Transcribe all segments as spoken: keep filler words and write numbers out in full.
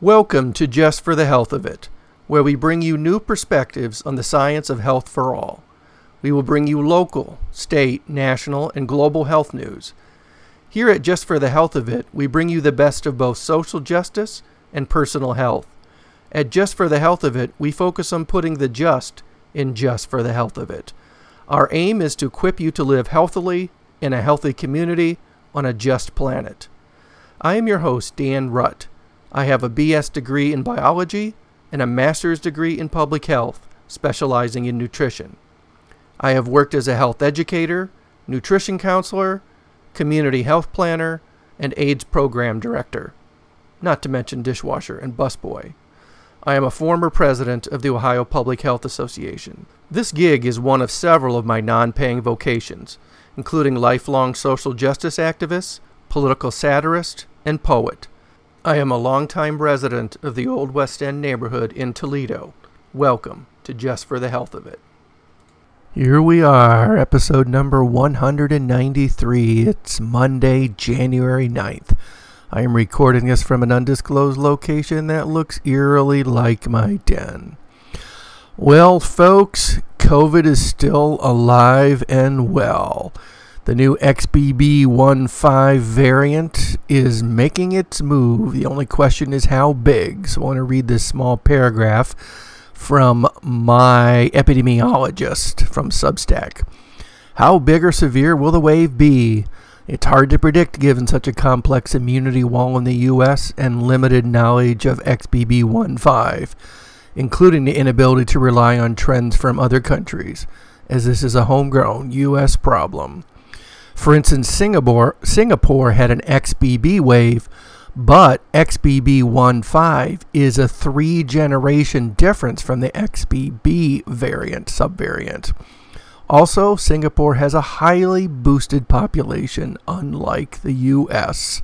Welcome to Just for the Health of It, where we bring you new perspectives on the science of health for all. We will bring you local, state, national, and global health news. Here at Just for the Health of It, we bring you the best of both social justice and personal health. At Just for the Health of It, we focus on putting the just in just for the health of it. Our aim is to equip you to live healthily in a healthy community on a just planet. I am your host, Dan Rutt. I have a B S degree in biology and a master's degree in public health, specializing in nutrition. I have worked as a health educator, nutrition counselor, community health planner, and AIDS program director, not to mention dishwasher and busboy. I am a former president of the Ohio Public Health Association. This gig is one of several of my non-paying vocations, including lifelong social justice activist, political satirist, and poet. I am a longtime resident of the Old West End neighborhood in Toledo. Welcome to Just for the Health of It. Here we are, episode number one hundred ninety-three. It's Monday, January ninth. I am recording this from an undisclosed location that looks eerily like my den. Well, folks, COVID is still alive and well. The new X B B one five variant is making its move. The only question is how big. So I want to read this small paragraph from my epidemiologist from Substack. How big or severe will the wave be? It's hard to predict given such a complex immunity wall in the U S and limited knowledge of X B B one five, including the inability to rely on trends from other countries, as this is a homegrown U S problem. For instance, Singapore Singapore had an X B B wave, but X B B one five is a three-generation difference from the X B B variant, subvariant. Also, Singapore has a highly boosted population, unlike the U S.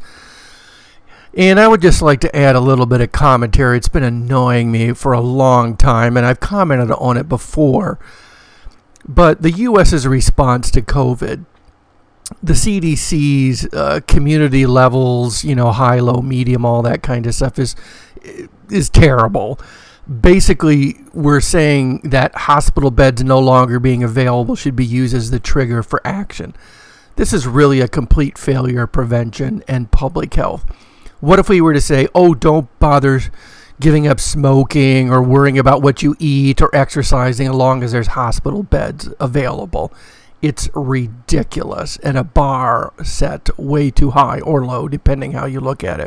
And I would just like to add a little bit of commentary. It's been annoying me for a long time, and I've commented on it before. But the U.S.'s response to COVID, the C D C's uh, community levels, you know, high, low, medium, all that kind of stuff is is terrible. Basically, we're saying that hospital beds no longer being available should be used as the trigger for action. This is really a complete failure of prevention and public health. What if we were to say, oh, don't bother giving up smoking or worrying about what you eat or exercising as long as there's hospital beds available? It's ridiculous and a bar set way too high or low, depending how you look at it.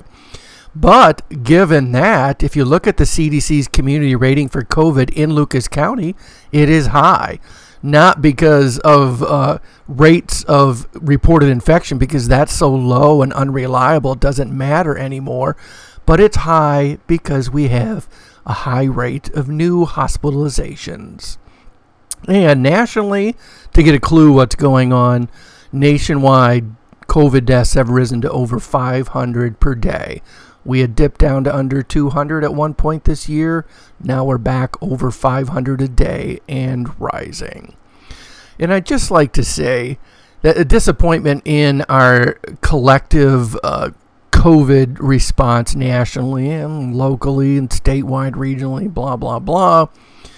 But given that, if you look at the C D C's community rating for COVID in Lucas County, it is high. Not because of uh, rates of reported infection, because that's so low and unreliable, it doesn't matter anymore. But it's high because we have a high rate of new hospitalizations. And nationally, to get a clue what's going on, nationwide COVID deaths have risen to over five hundred per day. We had dipped down to under two hundred at one point this year. Now we're back over five hundred a day and rising. And I'd just like to say that a disappointment in our collective uh, COVID response nationally and locally and statewide, regionally, blah, blah, blah.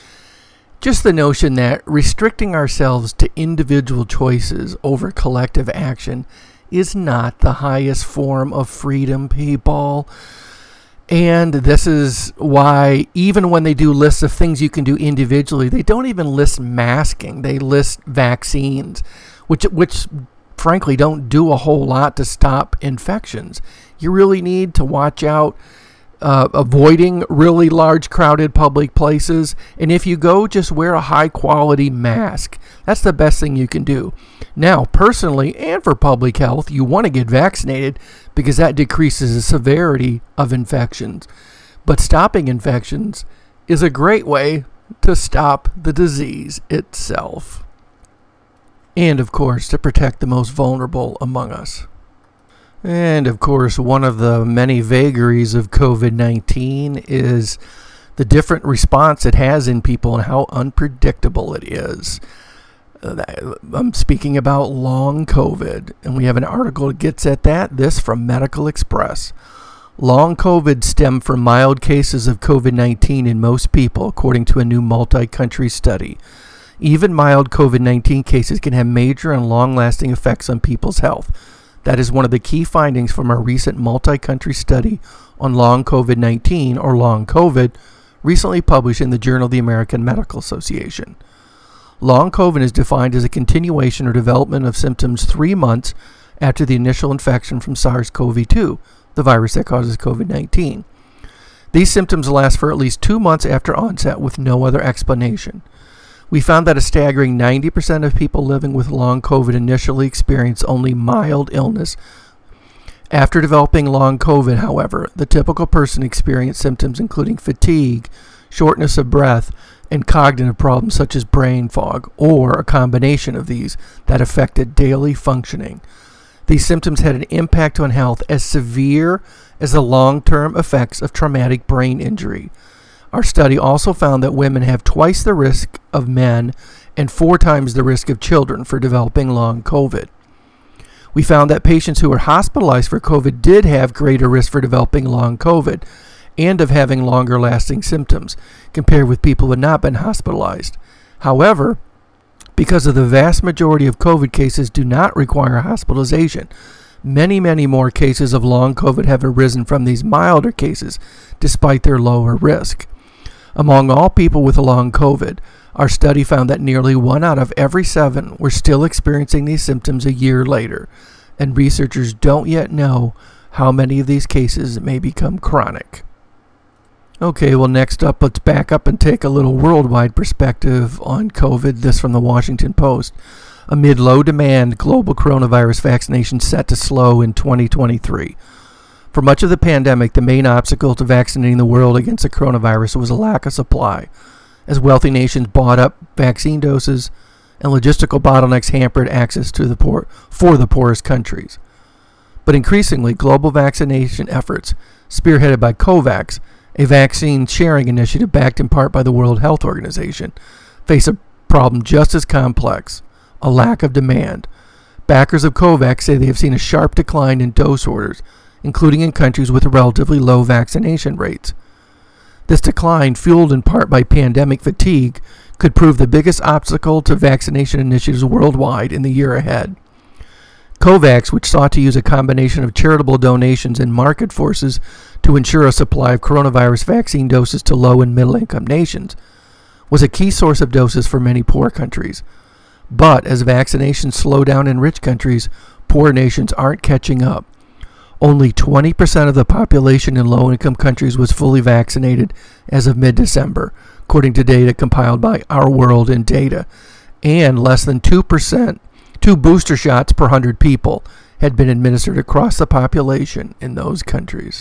Just the notion that restricting ourselves to individual choices over collective action is not the highest form of freedom, people. And this is why even when they do lists of things you can do individually, they don't even list masking. They list vaccines, which which frankly don't do a whole lot to stop infections. You really need to watch out Uh, avoiding really large crowded public places, and if you go, just wear a high quality mask. That's the best thing you can do. Now, personally and for public health, you want to get vaccinated because that decreases the severity of infections. But stopping infections is a great way to stop the disease itself. And of course, to protect the most vulnerable among us. And, of course, one of the many vagaries of COVID nineteen is the different response it has in people and how unpredictable it is. Uh, I'm speaking about long COVID, and we have an article that gets at that. This from Medical Express. Long COVID stemmed from mild cases of COVID nineteen in most people, according to a new multi-country study. Even mild COVID nineteen cases can have major and long-lasting effects on people's health. That is one of the key findings from our recent multi-country study on long COVID nineteen, or long COVID, recently published in the Journal of the American Medical Association. Long COVID is defined as a continuation or development of symptoms three months after the initial infection from SARS-C o V two, the virus that causes COVID nineteen. These symptoms last for at least two months after onset with no other explanation. We found that a staggering ninety percent of people living with long COVID initially experience only mild illness. After developing long COVID, however, the typical person experienced symptoms including fatigue, shortness of breath, and cognitive problems such as brain fog, or a combination of these that affected daily functioning. These symptoms had an impact on health as severe as the long-term effects of traumatic brain injury. Our study also found that women have twice the risk of men and four times the risk of children for developing long COVID. We found that patients who were hospitalized for COVID did have greater risk for developing long COVID and of having longer lasting symptoms compared with people who had not been hospitalized. However, because of the vast majority of COVID cases do not require hospitalization, many, many more cases of long COVID have arisen from these milder cases despite their lower risk. Among all people with long COVID, our study found that nearly one out of every seven were still experiencing these symptoms a year later, and researchers don't yet know how many of these cases may become chronic. Okay, well, next up, let's back up and take a little worldwide perspective on COVID. This from the Washington Post. Amid low demand, global coronavirus vaccination set to slow in twenty twenty-three. For much of the pandemic, the main obstacle to vaccinating the world against the coronavirus was a lack of supply, as wealthy nations bought up vaccine doses and logistical bottlenecks hampered access to the poor for the poorest countries. But increasingly, global vaccination efforts, spearheaded by COVAX, a vaccine sharing initiative backed in part by the World Health Organization, face a problem just as complex: a lack of demand. Backers of COVAX say they have seen a sharp decline in dose orders, including in countries with relatively low vaccination rates. This decline, fueled in part by pandemic fatigue, could prove the biggest obstacle to vaccination initiatives worldwide in the year ahead. COVAX, which sought to use a combination of charitable donations and market forces to ensure a supply of coronavirus vaccine doses to low and middle-income nations, was a key source of doses for many poor countries. But as vaccinations slow down in rich countries, poor nations aren't catching up. Only twenty percent of the population in low-income countries was fully vaccinated as of mid-December, according to data compiled by Our World in Data, and less than two percent, two booster shots per one hundred people, had been administered across the population in those countries.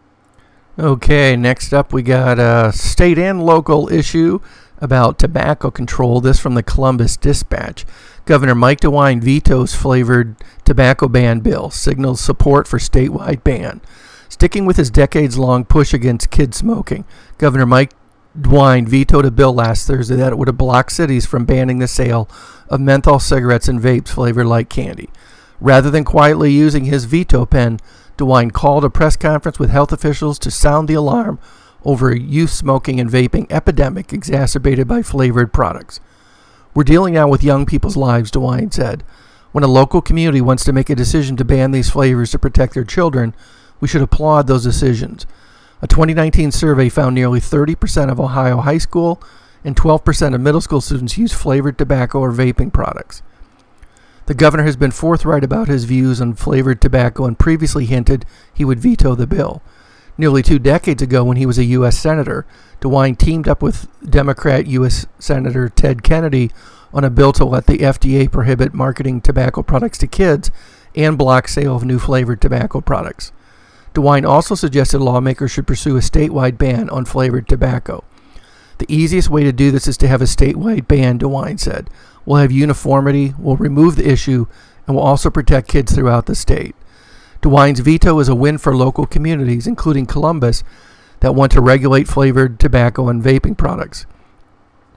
Okay, next up we got a state and local issue about tobacco control. This from the Columbus Dispatch. Governor Mike DeWine vetoes flavored tobacco ban bill, signals support for statewide ban. Sticking with his decades-long push against kid smoking, Governor Mike DeWine vetoed a bill last Thursday that would have blocked cities from banning the sale of menthol cigarettes and vapes flavored like candy. Rather than quietly using his veto pen, DeWine called a press conference with health officials to sound the alarm over a youth smoking and vaping epidemic exacerbated by flavored products. We're dealing now with young people's lives, DeWine said. When a local community wants to make a decision to ban these flavors to protect their children, we should applaud those decisions. A twenty nineteen survey found nearly thirty percent of Ohio high school and twelve percent of middle school students use flavored tobacco or vaping products. The governor has been forthright about his views on flavored tobacco and previously hinted he would veto the bill. Nearly two decades ago, when he was a U S Senator, DeWine teamed up with Democrat U S Senator Ted Kennedy on a bill to let the F D A prohibit marketing tobacco products to kids and block sale of new flavored tobacco products. DeWine also suggested lawmakers should pursue a statewide ban on flavored tobacco. The easiest way to do this is to have a statewide ban, DeWine said. We'll have uniformity, we'll remove the issue, and we'll also protect kids throughout the state. DeWine's veto is a win for local communities, including Columbus, that want to regulate flavored tobacco and vaping products.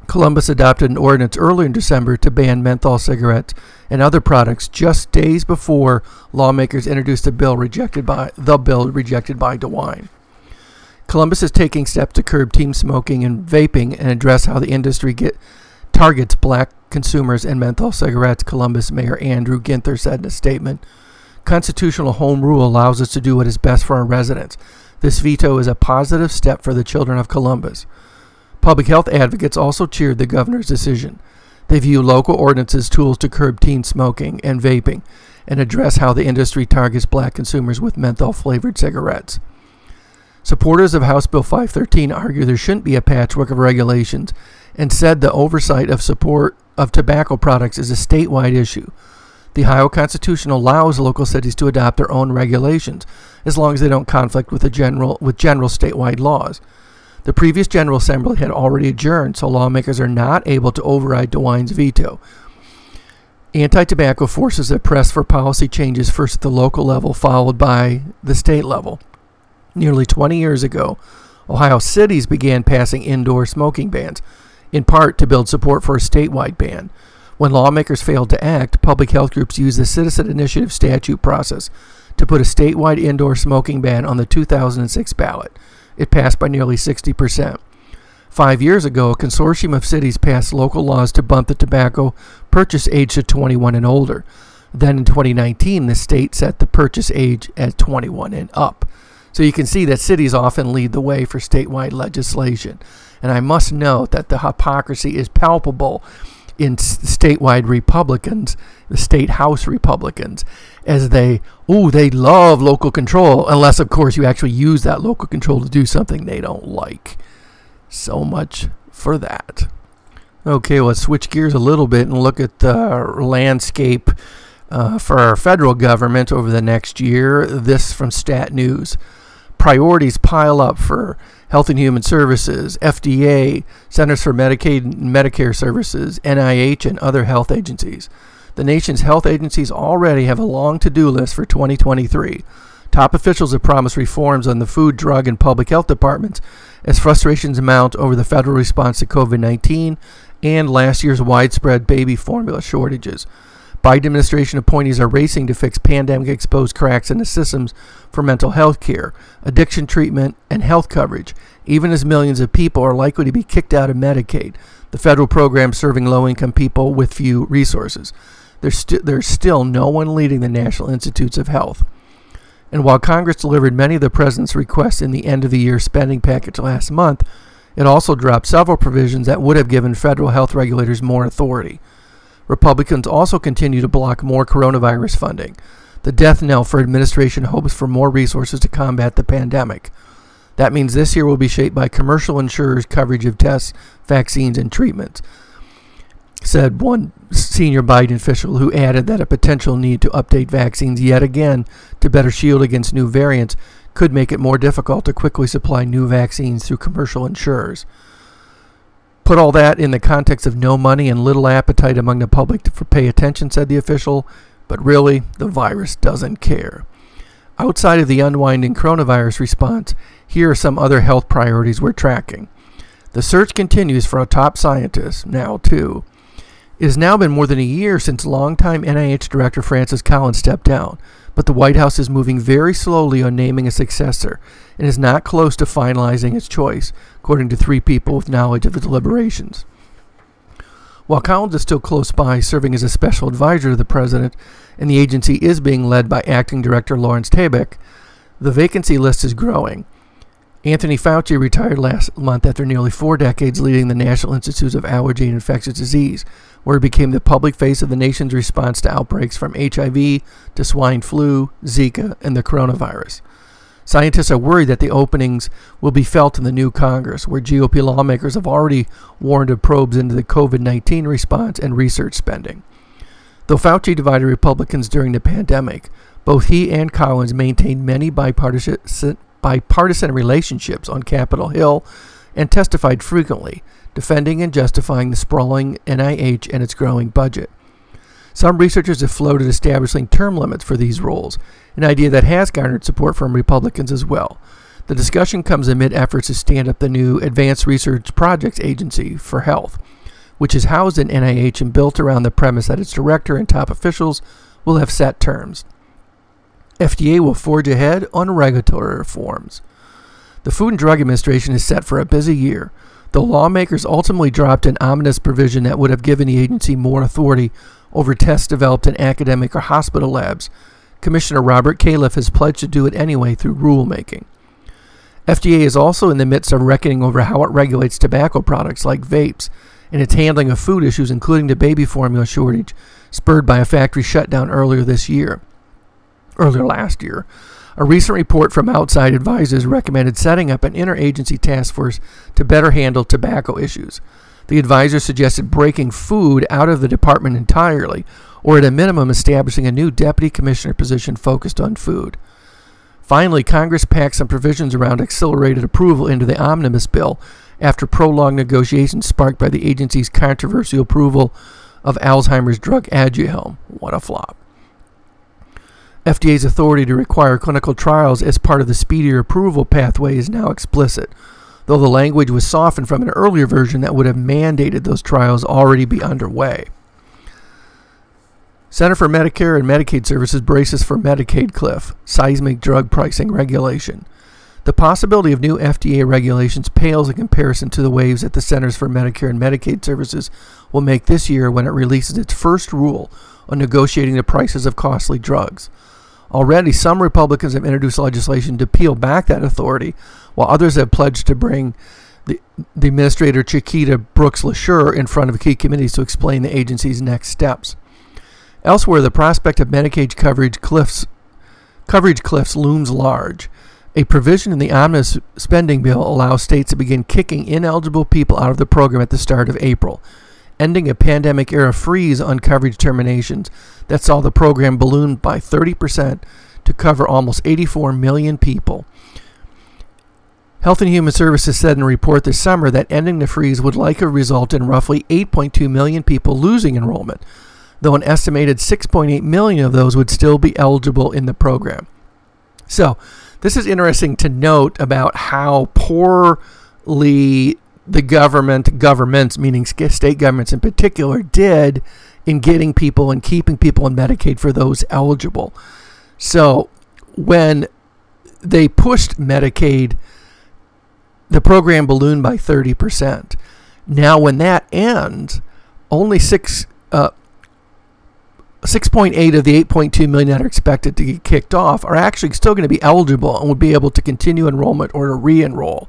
Columbus adopted an ordinance early in December to ban menthol cigarettes and other products just days before lawmakers introduced a bill rejected by the bill rejected by DeWine. Columbus is taking steps to curb teen smoking and vaping and address how the industry get, targets black consumers and menthol cigarettes, Columbus Mayor Andrew Ginther said in a statement. Constitutional home rule allows us to do what is best for our residents. This veto is a positive step for the children of Columbus. Public health advocates also cheered the governor's decision. They view local ordinances tools to curb teen smoking and vaping and address how the industry targets black consumers with menthol-flavored cigarettes. Supporters of House Bill five thirteen argue there shouldn't be a patchwork of regulations and said the oversight of support of tobacco products is a statewide issue. The Ohio Constitution allows local cities to adopt their own regulations as long as they don't conflict with the general with general statewide laws. The previous General Assembly had already adjourned, so lawmakers are not able to override DeWine's veto. Anti-tobacco forces have pressed for policy changes first at the local level, followed by the state level. Nearly twenty years ago, Ohio cities began passing indoor smoking bans, in part to build support for a statewide ban. When lawmakers failed to act, public health groups used the citizen initiative statute process to put a statewide indoor smoking ban on the two thousand six ballot. It passed by nearly sixty percent. Five years ago, a consortium of cities passed local laws to bump the tobacco purchase age to twenty-one and older. Then in twenty nineteen, the state set the purchase age at twenty-one and up. So you can see that cities often lead the way for statewide legislation. And I must note that the hypocrisy is palpable in statewide Republicans, the state House Republicans, as they, ooh, they love local control, unless, of course, you actually use that local control to do something they don't like. So much for that. Okay, let's switch gears a little bit and look at the landscape uh, for our federal government over the next year. This from Stat News. Priorities pile up for Health and Human Services, F D A, Centers for Medicaid and Medicare Services, N I H, and other health agencies. The nation's health agencies already have a long to-do list for twenty twenty-three. Top officials have promised reforms on the food, drug, and public health departments as frustrations mount over the federal response to covid nineteen and last year's widespread baby formula shortages. Biden administration appointees are racing to fix pandemic-exposed cracks in the systems for mental health care, addiction treatment, and health coverage, even as millions of people are likely to be kicked out of Medicaid, the federal program serving low-income people with few resources. There's, st- there's still no one leading the National Institutes of Health. And while Congress delivered many of the president's requests in the end-of-the-year spending package last month, it also dropped several provisions that would have given federal health regulators more authority. Republicans also continue to block more coronavirus funding. The death knell for administration hopes for more resources to combat the pandemic. That means this year will be shaped by commercial insurers' coverage of tests, vaccines, and treatments, said one senior Biden official, who added that a potential need to update vaccines yet again to better shield against new variants could make it more difficult to quickly supply new vaccines through commercial insurers. Put all that in the context of no money and little appetite among the public to pay attention, said the official, but really, the virus doesn't care. Outside of the unwinding coronavirus response, here are some other health priorities we're tracking. The search continues for a top scientist, now too. It has now been more than a year since longtime N I H Director Francis Collins stepped down, but the White House is moving very slowly on naming a successor and is not close to finalizing its choice, according to three people with knowledge of the deliberations. While Collins is still close by, serving as a special advisor to the president, and the agency is being led by acting director Lawrence Tabak, the vacancy list is growing. Anthony Fauci retired last month after nearly four decades leading the National Institute of Allergy and Infectious Disease, where he became the public face of the nation's response to outbreaks from H I V to swine flu, Zika, and the coronavirus. Scientists are worried that the openings will be felt in the new Congress, where G O P lawmakers have already warned of probes into the covid nineteen response and research spending. Though Fauci divided Republicans during the pandemic, both he and Collins maintained many bipartisan, bipartisan relationships on Capitol Hill and testified frequently, defending and justifying the sprawling N I H and its growing budget. Some researchers have floated establishing term limits for these roles, an idea that has garnered support from Republicans as well. The discussion comes amid efforts to stand up the new Advanced Research Projects Agency for Health, which is housed in N I H and built around the premise that its director and top officials will have set terms. F D A will forge ahead on regulatory reforms. The Food and Drug Administration is set for a busy year. Though lawmakers ultimately dropped an ominous provision that would have given the agency more authority over tests developed in academic or hospital labs, Commissioner Robert Califf has pledged to do it anyway through rulemaking. F D A is also in the midst of reckoning over how it regulates tobacco products like vapes and its handling of food issues, including the baby formula shortage spurred by a factory shutdown earlier this year, earlier last year. A recent report from outside advisors recommended setting up an interagency task force to better handle tobacco issues. The advisors suggested breaking food out of the department entirely, or at a minimum establishing a new deputy commissioner position focused on food. Finally, Congress packed some provisions around accelerated approval into the omnibus bill after prolonged negotiations sparked by the agency's controversial approval of Alzheimer's drug Aduhelm. What a flop. F D A's authority to require clinical trials as part of the speedier approval pathway is now explicit, though the language was softened from an earlier version that would have mandated those trials already be underway. Center for Medicare and Medicaid Services braces for Medicaid cliff, seismic drug pricing regulation. The possibility of new F D A regulations pales in comparison to the waves that the Centers for Medicare and Medicaid Services will make this year when it releases its first rule on negotiating the prices of costly drugs. Already, some Republicans have introduced legislation to peel back that authority, while others have pledged to bring the, the Administrator Chiquita Brooks-LaSure in front of key committees to explain the agency's next steps. Elsewhere, the prospect of Medicaid coverage cliffs, coverage cliffs looms large. A provision in the omnibus spending bill allows states to begin kicking ineligible people out of the program at the start of April, ending a pandemic-era freeze on coverage terminations that saw the program balloon by thirty percent to cover almost eighty-four million people. Health and Human Services said in a report this summer that ending the freeze would likely result in roughly eight point two million people losing enrollment, though an estimated six point eight million of those would still be eligible in the program. So, this is interesting to note about how poorly the government, governments, meaning state governments in particular, did in getting people and keeping people in Medicaid for those eligible. So when they pushed Medicaid, the program ballooned by thirty percent. Now when that ends, only six, uh, six point eight of the eight point two million that are expected to get kicked off are actually still going to be eligible and would be able to continue enrollment or to re-enroll.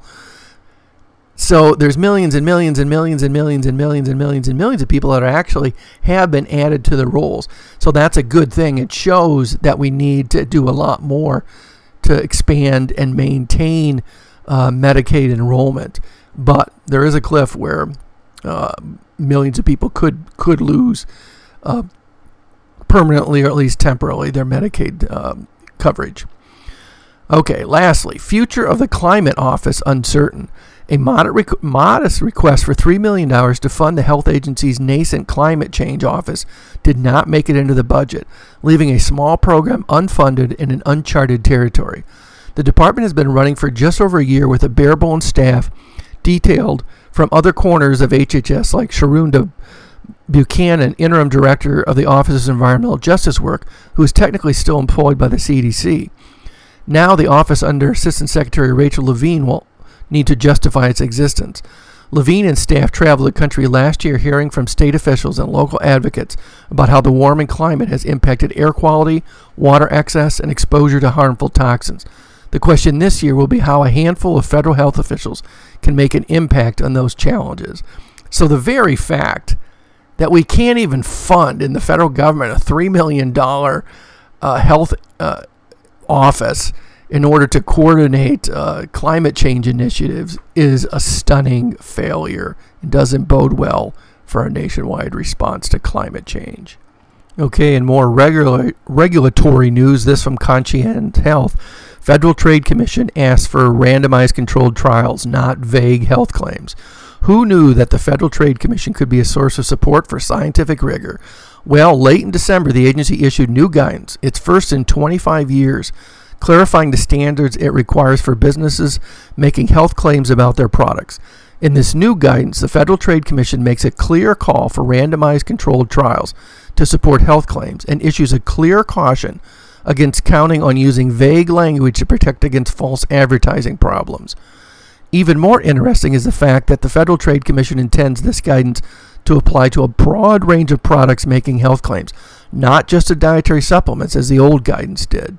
So there's millions and millions and millions and millions and millions and millions and millions of people that are actually have been added to the rolls. So that's a good thing. It shows that we need to do a lot more to expand and maintain uh, Medicaid enrollment. But there is a cliff where uh, millions of people could could lose uh, permanently or at least temporarily their Medicaid uh, coverage. Okay, lastly, future of the climate office uncertain. A modest, modest request for three million dollars to fund the health agency's nascent climate change office did not make it into the budget, leaving a small program unfunded in an uncharted territory. The department has been running for just over a year with a bare-bones staff detailed from other corners of H H S, like Sharunda Buchanan, interim director of the Office of Environmental Justice Work, who is technically still employed by the C D C. Now the office under Assistant Secretary Rachel Levine will need to justify its existence. Levine and staff traveled the country last year hearing from state officials and local advocates about how the warming climate has impacted air quality, water access, and exposure to harmful toxins. The question this year will be how a handful of federal health officials can make an impact on those challenges. So the very fact that we can't even fund in the federal government a three million dollars uh, health uh, office in order to coordinate uh, climate change initiatives is a stunning failure and doesn't bode well for a nationwide response to climate change. Okay, and more regular, regulatory news, this from Conscience Health. Federal Trade Commission asked for randomized controlled trials, not vague health claims. Who knew that the Federal Trade Commission could be a source of support for scientific rigor? Well, late in December, the agency issued new guidance, its first in twenty-five years, clarifying the standards it requires for businesses making health claims about their products. In this new guidance, the Federal Trade Commission makes a clear call for randomized controlled trials to support health claims and issues a clear caution against counting on using vague language to protect against false advertising problems. Even more interesting is the fact that the Federal Trade Commission intends this guidance to apply to a broad range of products making health claims, not just to dietary supplements as the old guidance did.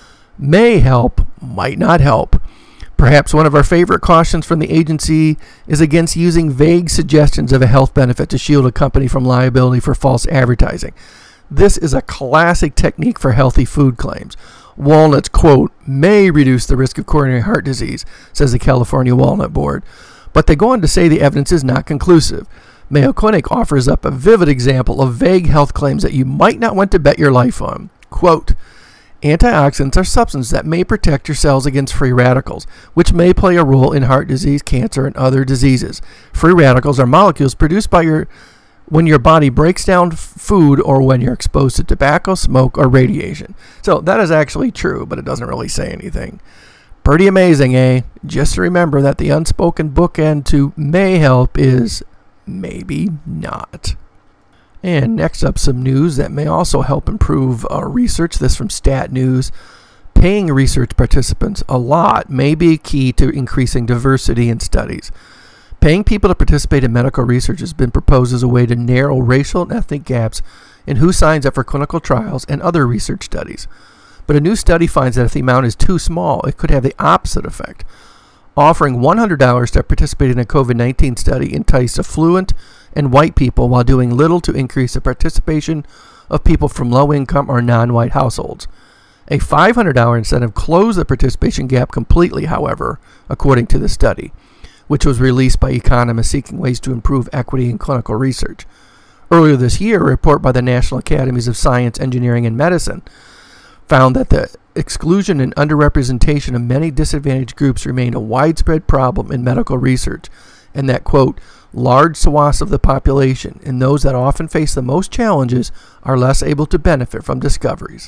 May help, might not help. Perhaps one of our favorite cautions from the agency is against using vague suggestions of a health benefit to shield a company from liability for false advertising. This is a classic technique for healthy food claims. Walnuts, quote, may reduce the risk of coronary heart disease, says the California Walnut Board. But they go on to say the evidence is not conclusive. Mayo Clinic offers up a vivid example of vague health claims that you might not want to bet your life on. Quote, antioxidants are substances that may protect your cells against free radicals, which may play a role in heart disease, cancer, and other diseases. Free radicals are molecules produced by your when your body breaks down f- food or when you're exposed to tobacco, smoke, or radiation. So that is actually true, but it doesn't really say anything. Pretty amazing, eh? Just remember that the unspoken bookend to may help is maybe not. And next up, some news that may also help improve our research. This from Stat News. Paying research participants a lot may be key to increasing diversity in studies. Paying people to participate in medical research has been proposed as a way to narrow racial and ethnic gaps in who signs up for clinical trials and other research studies. But a new study finds that if the amount is too small, it could have the opposite effect. Offering one hundred dollars to participate in a COVID nineteen study enticed affluent and white people while doing little to increase the participation of people from low-income or non-white households. A five hundred dollars incentive closed the participation gap completely, however, according to the study, which was released by economists seeking ways to improve equity in clinical research. Earlier this year, a report by the National Academies of Science, Engineering, and Medicine found that the exclusion and underrepresentation of many disadvantaged groups remain a widespread problem in medical research, and that, quote, large swaths of the population and those that often face the most challenges are less able to benefit from discoveries.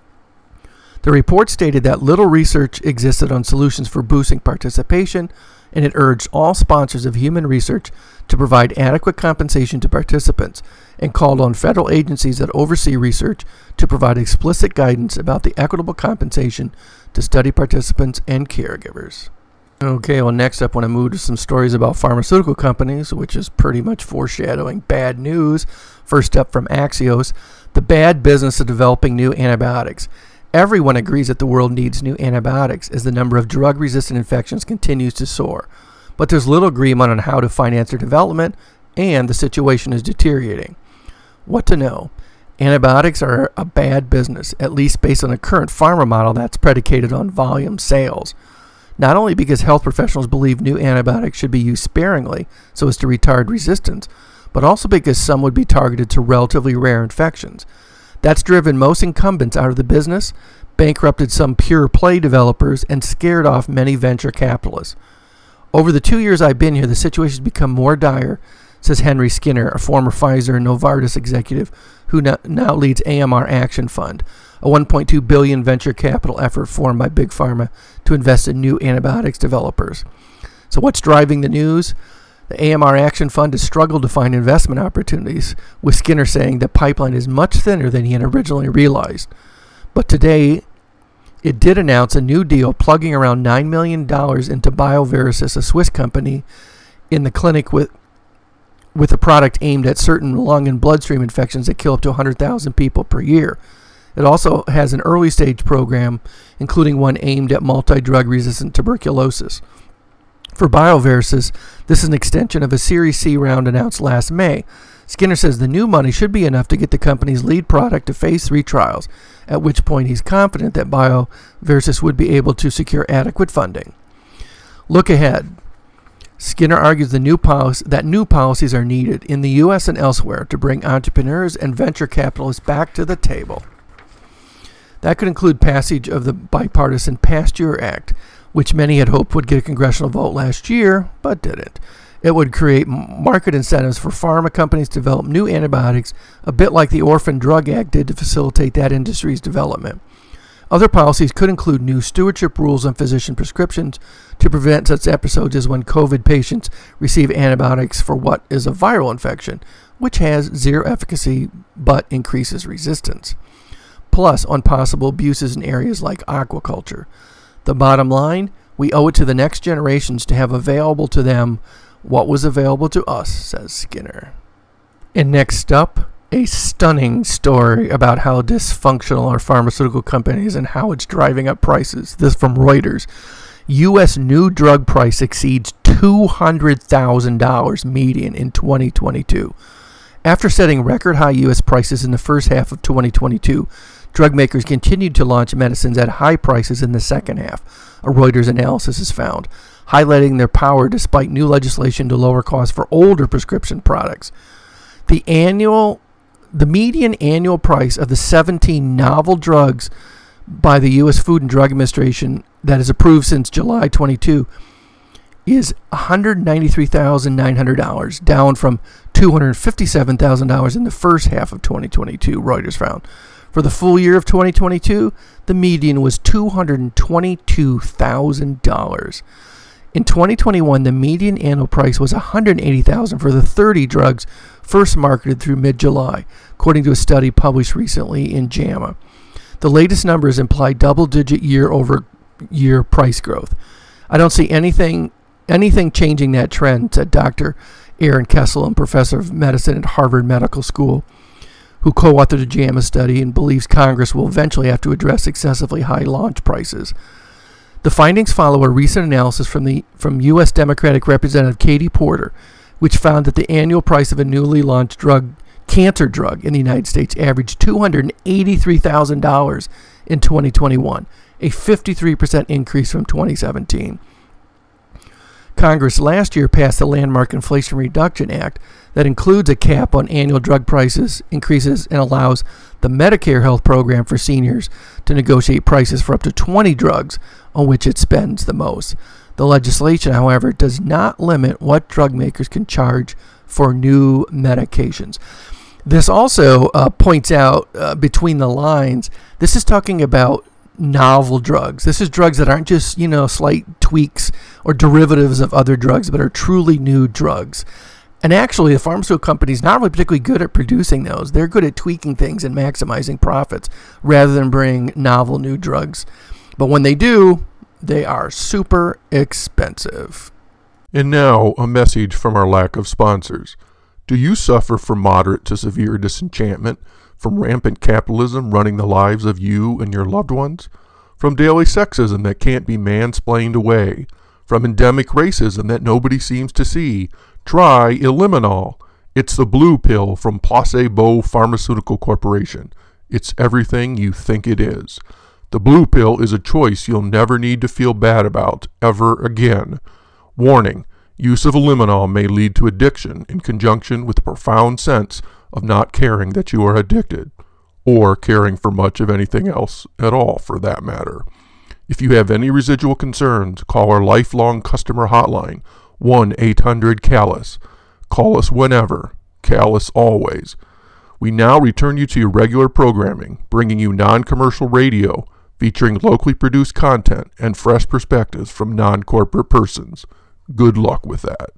The report stated that little research existed on solutions for boosting participation, and it urged all sponsors of human research to provide adequate compensation to participants and called on federal agencies that oversee research to provide explicit guidance about the equitable compensation to study participants and caregivers. Okay, well, next up, I want to move to some stories about pharmaceutical companies, which is pretty much foreshadowing bad news. First up from Axios, the bad business of developing new antibiotics. Everyone agrees that the world needs new antibiotics as the number of drug-resistant infections continues to soar. But there's little agreement on how to finance their development, and the situation is deteriorating. What to know? Antibiotics are a bad business, at least based on a current pharma model that's predicated on volume sales. Not only because health professionals believe new antibiotics should be used sparingly so as to retard resistance, but also because some would be targeted to relatively rare infections. That's driven most incumbents out of the business, bankrupted some pure play developers, and scared off many venture capitalists. Over the two years I've been here, the situation has become more dire, says Henry Skinner, a former Pfizer and Novartis executive who now leads A M R Action Fund, a one point two billion dollars venture capital effort formed by Big Pharma to invest in new antibiotics developers. So what's driving the news? The A M R Action Fund has struggled to find investment opportunities, with Skinner saying the pipeline is much thinner than he had originally realized. But today, it did announce a new deal plugging around nine million dollars into BioVerisys, a Swiss company, in the clinic with with a product aimed at certain lung and bloodstream infections that kill up to one hundred thousand people per year. It also has an early-stage program, including one aimed at multi-drug resistant tuberculosis. For BioVerisys, this is an extension of a Series C round announced last May. Skinner says the new money should be enough to get the company's lead product to phase three trials, at which point he's confident that BioVerisys would be able to secure adequate funding. Look ahead. Skinner argues the new policy, that new policies are needed in the U S and elsewhere to bring entrepreneurs and venture capitalists back to the table. That could include passage of the bipartisan PASTEUR Act, which many had hoped would get a congressional vote last year, but didn't. It would create market incentives for pharma companies to develop new antibiotics, a bit like the Orphan Drug Act did to facilitate that industry's development. Other policies could include new stewardship rules on physician prescriptions to prevent such episodes as when COVID patients receive antibiotics for what is a viral infection, which has zero efficacy but increases resistance. Plus, on possible abuses in areas like aquaculture. The bottom line, we owe it to the next generations to have available to them what was available to us, says Skinner. And next up, a stunning story about how dysfunctional our pharmaceutical companies and how it's driving up prices. This from Reuters. U S new drug price exceeds two hundred thousand dollars median in twenty twenty-two. After setting record high U S prices in the first half of twenty twenty-two, drug makers continued to launch medicines at high prices in the second half, a Reuters analysis has found, highlighting their power despite new legislation to lower costs for older prescription products. The annual The median annual price of the seventeen novel drugs by the U S Food and Drug Administration that is approved since July twenty-second is one hundred ninety-three thousand nine hundred dollars, down from two hundred fifty-seven thousand dollars in the first half of twenty twenty-two, Reuters found. For the full year of twenty twenty-two, the median was two hundred twenty-two thousand dollars. In twenty twenty-one, the median annual price was one hundred eighty thousand dollars for the thirty drugs first marketed through mid-July, according to a study published recently in JAMA. The latest numbers imply double-digit year-over-year price growth. I don't see anything anything changing that trend, said Doctor Aaron Kessel, professor of medicine at Harvard Medical School, who co-authored the JAMA study and believes Congress will eventually have to address excessively high launch prices. The findings follow a recent analysis from the from U S Democratic Representative Katie Porter, which found that the annual price of a newly launched drug, cancer drug in the United States averaged two hundred eighty-three thousand dollars in twenty twenty-one, a fifty-three percent increase from twenty seventeen. Congress last year passed the landmark Inflation Reduction Act that includes a cap on annual drug prices increases and allows the Medicare health program for seniors to negotiate prices for up to twenty drugs on which it spends the most. The legislation, however, does not limit what drug makers can charge for new medications. This also uh, points out uh, between the lines, this is talking about novel drugs. This is drugs that aren't just, you know, slight tweaks or derivatives of other drugs, but are truly new drugs. And actually, the pharmaceutical companies not really particularly good at producing those. They're good at tweaking things and maximizing profits rather than bring novel new drugs. But when they do, they are super expensive. And now, a message from our lack of sponsors. Do you suffer from moderate to severe disenchantment from rampant capitalism running the lives of you and your loved ones? From daily sexism that can't be mansplained away? From endemic racism that nobody seems to see? Try Eliminol. It's the blue pill from Placebo Pharmaceutical Corporation. It's everything you think it is. The blue pill is a choice you'll never need to feel bad about ever again. Warning, use of Eliminol may lead to addiction in conjunction with the profound sense of not caring that you are addicted, or caring for much of anything else at all for that matter. If you have any residual concerns, call our lifelong customer hotline, one eight hundred callus. Call us whenever, callus always. We now return you to your regular programming, bringing you non-commercial radio, featuring locally produced content and fresh perspectives from non-corporate persons. Good luck with that.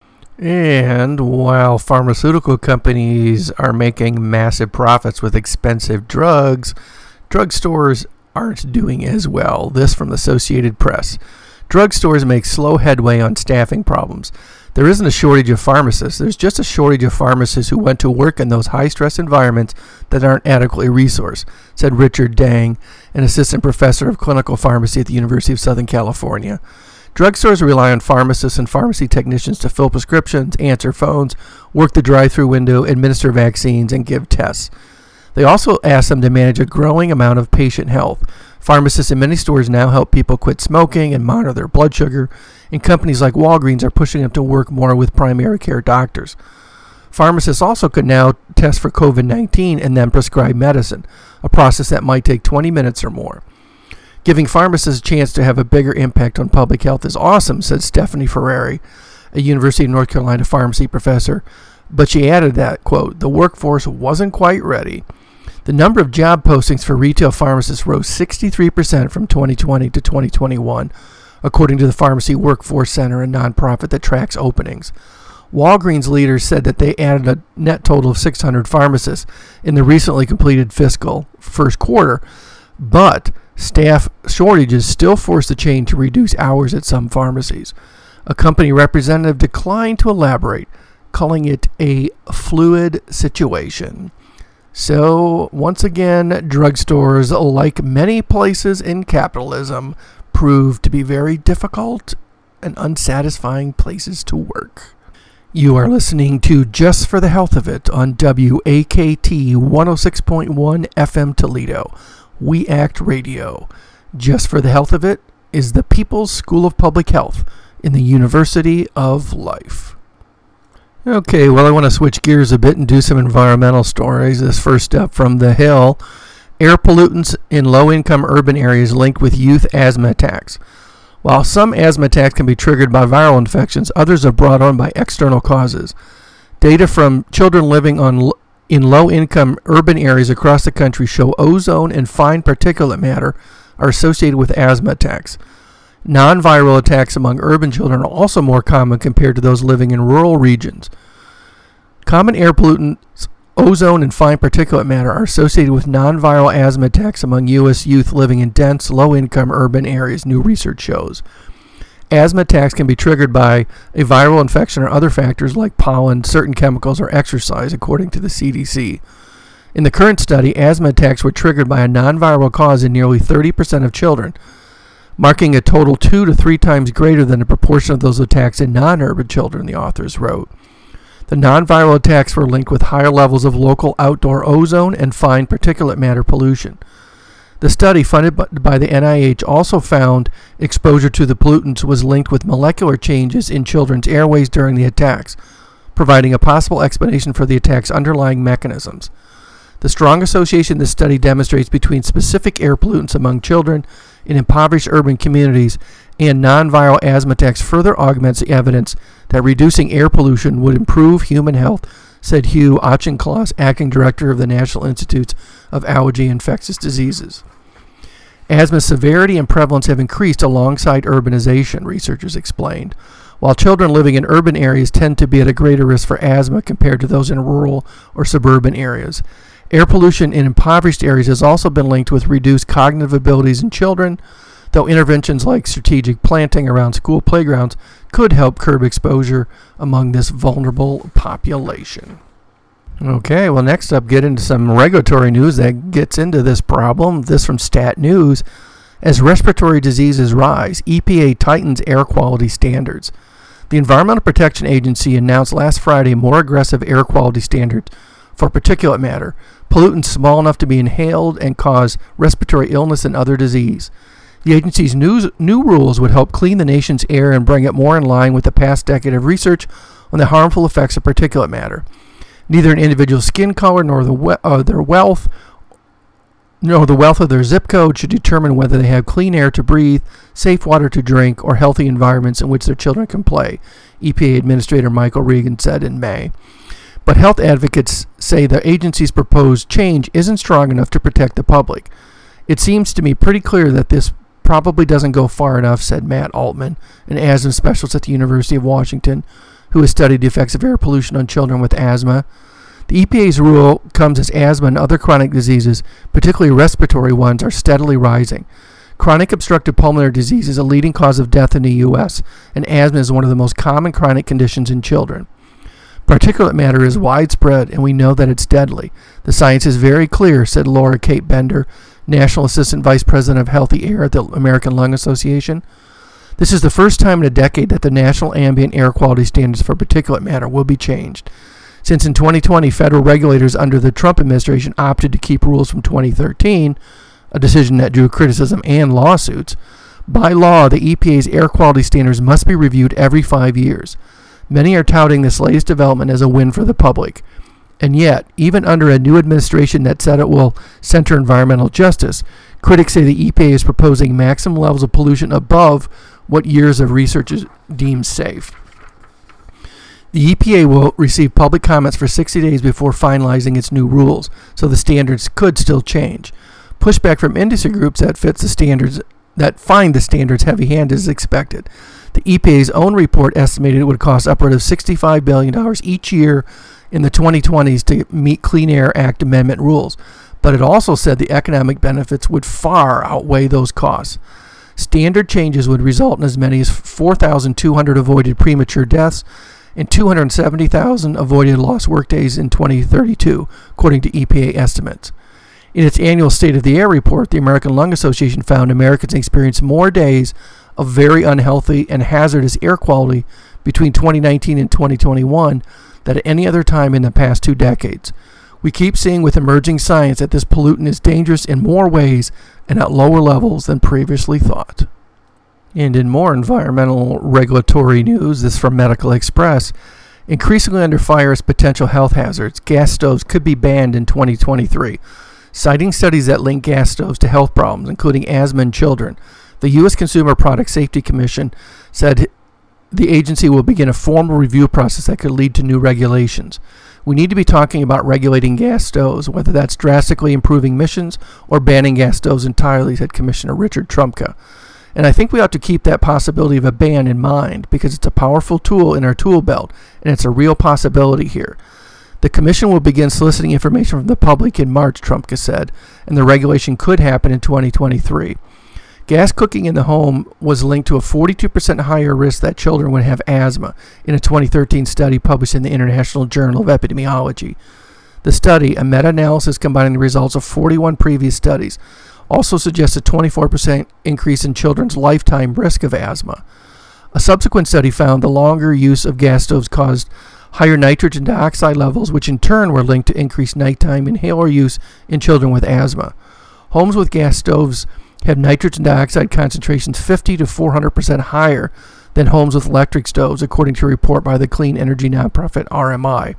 And while pharmaceutical companies are making massive profits with expensive drugs, drugstores aren't doing as well. This from the Associated Press. Drugstores make slow headway on staffing problems. There isn't a shortage of pharmacists. There's just a shortage of pharmacists who went to work in those high-stress environments that aren't adequately resourced, said Richard Dang, an assistant professor of clinical pharmacy at the University of Southern California. Drugstores rely on pharmacists and pharmacy technicians to fill prescriptions, answer phones, work the drive-through window, administer vaccines, and give tests. They also ask them to manage a growing amount of patient health. Pharmacists in many stores now help people quit smoking and monitor their blood sugar, and companies like Walgreens are pushing them to work more with primary care doctors. Pharmacists also could now test for covid nineteen and then prescribe medicine, a process that might take twenty minutes or more. Giving pharmacists a chance to have a bigger impact on public health is awesome, said Stephanie Ferrari, a University of North Carolina pharmacy professor, but she added that, quote, the workforce wasn't quite ready. The number of job postings for retail pharmacists rose sixty-three percent from twenty twenty to twenty twenty-one, according to the Pharmacy Workforce Center, a nonprofit that tracks openings. Walgreens leaders said that they added a net total of six hundred pharmacists in the recently completed fiscal first quarter, but staff shortages still forced the chain to reduce hours at some pharmacies. A company representative declined to elaborate, calling it a fluid situation. So, once again, drugstores, like many places in capitalism, prove to be very difficult and unsatisfying places to work. You are listening to Just for the Health of It on W A K T one oh six point one F M Toledo, We Act Radio. Just for the Health of It is the People's School of Public Health in the University of Life. Okay, well, I want to switch gears a bit and do some environmental stories. This first up from The Hill. Air pollutants in low-income urban areas linked with youth asthma attacks. While some asthma attacks can be triggered by viral infections, others are brought on by external causes. Data from children living on in low-income urban areas across the country show ozone and fine particulate matter are associated with asthma attacks. Non-viral attacks among urban children are also more common compared to those living in rural regions. Common air pollutants, ozone, and fine particulate matter are associated with non-viral asthma attacks among U S youth living in dense, low-income urban areas, new research shows. Asthma attacks can be triggered by a viral infection or other factors like pollen, certain chemicals, or exercise, according to the C D C. In the current study, asthma attacks were triggered by a non-viral cause in nearly thirty percent of children, marking a total two to three times greater than the proportion of those attacks in non-urban children, the authors wrote. The non-viral attacks were linked with higher levels of local outdoor ozone and fine particulate matter pollution. The study, funded by the N I H, also found exposure to the pollutants was linked with molecular changes in children's airways during the attacks, providing a possible explanation for the attack's underlying mechanisms. The strong association this study demonstrates between specific air pollutants among children in impoverished urban communities and non-viral asthma attacks further augments the evidence that reducing air pollution would improve human health, said Hugh Auchincloss, acting director of the National Institute of Allergy and Infectious Diseases. Asthma severity and prevalence have increased alongside urbanization, researchers explained. While children living in urban areas tend to be at a greater risk for asthma compared to those in rural or suburban areas, air pollution in impoverished areas has also been linked with reduced cognitive abilities in children, though interventions like strategic planting around school playgrounds could help curb exposure among this vulnerable population. Okay, well, next up, get into some regulatory news that gets into this problem. This from Stat News. As respiratory diseases rise, E P A tightens air quality standards. The Environmental Protection Agency announced last Friday more aggressive air quality standards for particulate matter, pollutants small enough to be inhaled and cause respiratory illness and other disease. The agency's new, new rules would help clean the nation's air and bring it more in line with the past decade of research on the harmful effects of particulate matter. Neither an individual's skin color nor the we- uh, their wealth nor the wealth of their zip code should determine whether they have clean air to breathe, safe water to drink, or healthy environments in which their children can play, E P A Administrator Michael Regan said in May. But health advocates say the agency's proposed change isn't strong enough to protect the public. It seems to me pretty clear that this probably doesn't go far enough, said Matt Altman, an asthma specialist at the University of Washington, who has studied the effects of air pollution on children with asthma. The E P A's rule comes as asthma and other chronic diseases, particularly respiratory ones, are steadily rising. Chronic obstructive pulmonary disease is a leading cause of death in the U S, and asthma is one of the most common chronic conditions in children. Particulate matter is widespread, and we know that it's deadly. The science is very clear, said Laura Kate Bender, National Assistant Vice President of Healthy Air at the American Lung Association. This is the first time in a decade that the national ambient air quality standards for particulate matter will be changed. Since in twenty twenty, federal regulators under the Trump administration opted to keep rules from twenty thirteen, a decision that drew criticism and lawsuits, by law, the E P A's air quality standards must be reviewed every five years. Many are touting this latest development as a win for the public. And yet, even under a new administration that said it will center environmental justice, critics say the E P A is proposing maximum levels of pollution above what years of research deems safe. The E P A will receive public comments for sixty days before finalizing its new rules, so the standards could still change. Pushback from industry groups that fits the standards that find the standards heavy-handed is expected. The E P A's own report estimated it would cost upward of sixty-five billion dollars each year in the twenty twenties to meet Clean Air Act amendment rules, but it also said the economic benefits would far outweigh those costs. Standard changes would result in as many as four thousand two hundred avoided premature deaths and two hundred seventy thousand avoided lost workdays in twenty thirty-two, according to E P A estimates. In its annual State of the Air report, the American Lung Association found Americans experienced more days of very unhealthy and hazardous air quality between twenty nineteen and twenty twenty-one than at any other time in the past two decades. We keep seeing with emerging science that this pollutant is dangerous in more ways and at lower levels than previously thought. And in more environmental regulatory news, this from Medical Express, increasingly under fire as potential health hazards, gas stoves could be banned in twenty twenty-three. Citing studies that link gas stoves to health problems, including asthma in children, the U S Consumer Product Safety Commission said the agency will begin a formal review process that could lead to new regulations. We need to be talking about regulating gas stoves, whether that's drastically improving emissions or banning gas stoves entirely, said Commissioner Richard Trumka. And I think we ought to keep that possibility of a ban in mind because it's a powerful tool in our tool belt, and it's a real possibility here. The Commission will begin soliciting information from the public in March, Trumka said, and the regulation could happen in twenty twenty-three. Gas cooking in the home was linked to a forty-two percent higher risk that children would have asthma in a twenty thirteen study published in the International Journal of Epidemiology. The study, a meta-analysis combining the results of forty-one previous studies, also suggests a twenty-four percent increase in children's lifetime risk of asthma. A subsequent study found the longer use of gas stoves caused higher nitrogen dioxide levels, which in turn were linked to increased nighttime inhaler use in children with asthma. Homes with gas stoves have nitrogen dioxide concentrations fifty to four hundred percent higher than homes with electric stoves, according to a report by the clean energy nonprofit R M I.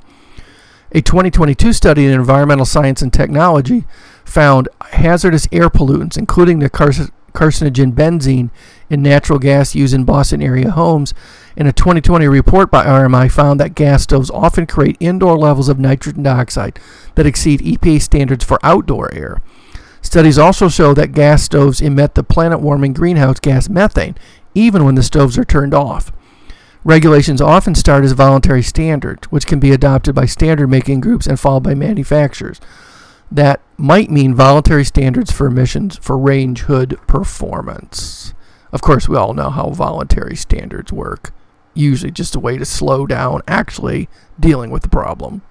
A twenty twenty-two study in Environmental Science and Technology found hazardous air pollutants, including the carc- carcinogen benzene in natural gas used in Boston area homes. And a twenty twenty report by R M I found that gas stoves often create indoor levels of nitrogen dioxide that exceed E P A standards for outdoor air. Studies also show that gas stoves emit the planet-warming greenhouse gas methane, even when the stoves are turned off. Regulations often start as voluntary standards, which can be adopted by standard-making groups and followed by manufacturers. That might mean voluntary standards for emissions for range hood performance. Of course, we all know how voluntary standards work. Usually just a way to slow down actually dealing with the problem.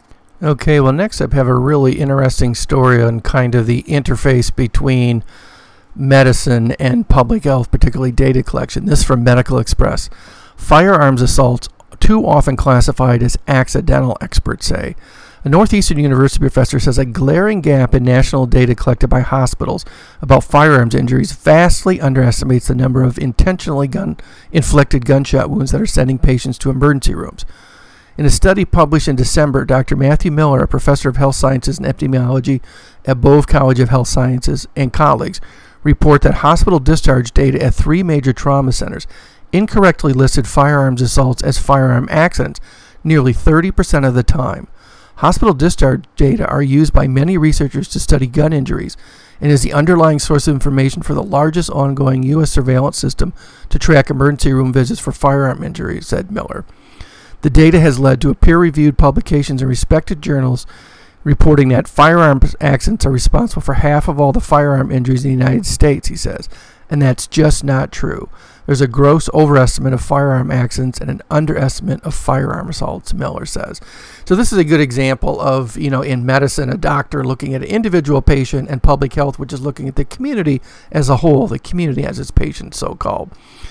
Okay, well, next up, I have a really interesting story on kind of the interface between medicine and public health, particularly data collection. This from Medical Express. Firearms assaults too often classified as accidental, experts say. A Northeastern University professor says a glaring gap in national data collected by hospitals about firearms injuries vastly underestimates the number of intentionally gun inflicted gunshot wounds that are sending patients to emergency rooms. In a study published in December, Doctor Matthew Miller, a professor of health sciences and epidemiology at Bove College of Health Sciences, and colleagues report that hospital discharge data at three major trauma centers incorrectly listed firearms assaults as firearm accidents nearly thirty percent of the time. Hospital discharge data are used by many researchers to study gun injuries and is the underlying source of information for the largest ongoing U S surveillance system to track emergency room visits for firearm injuries, said Miller. The data has led to a peer-reviewed publications in respected journals reporting that firearm accidents are responsible for half of all the firearm injuries in the United States, he says. And that's just not true. There's a gross overestimate of firearm accidents and an underestimate of firearm assaults, Miller says. So this is a good example of, you know, in medicine, a doctor looking at an individual patient, and public health, which is looking at the community as a whole, the community as its patients, so-called.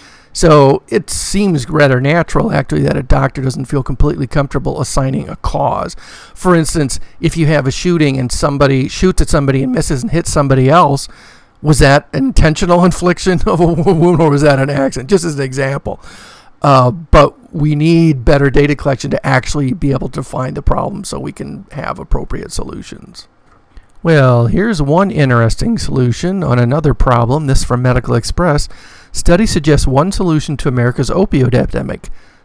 So it seems rather natural, actually, that a doctor doesn't feel completely comfortable assigning a cause. For instance, if you have a shooting and somebody shoots at somebody and misses and hits somebody else, was that intentional infliction of a wound or was that an accident? Just as an example. Uh, but we need better data collection to actually be able to find the problem so we can have appropriate solutions. Well, here's one interesting solution on another problem. This from Medical Express. Study suggests one solution to America's opioid epidemic: